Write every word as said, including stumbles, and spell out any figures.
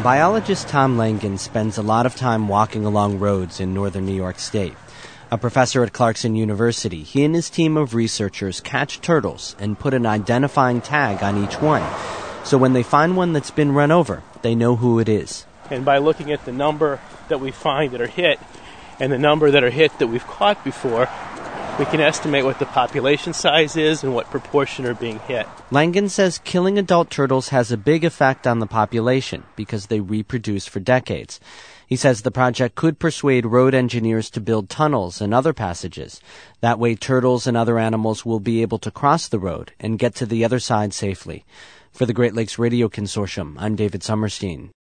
Biologist Tom Langen spends a lot of time walking along roads in northern New York State. A professor at Clarkson University, he and his team of researchers catch turtles and put an identifying tag on each one. So when they find one that's been run over, they know who it is. And by looking at the number that we find that are hit and the number that are hit that we've caught before, we can estimate what the population size is and what proportion are being hit. Langen says killing adult turtles has a big effect on the population because they reproduce for decades. He says the project could persuade road engineers to build tunnels and other passages. That way turtles and other animals will be able to cross the road and get to the other side safely. For the Great Lakes Radio Consortium, I'm David Summerstein.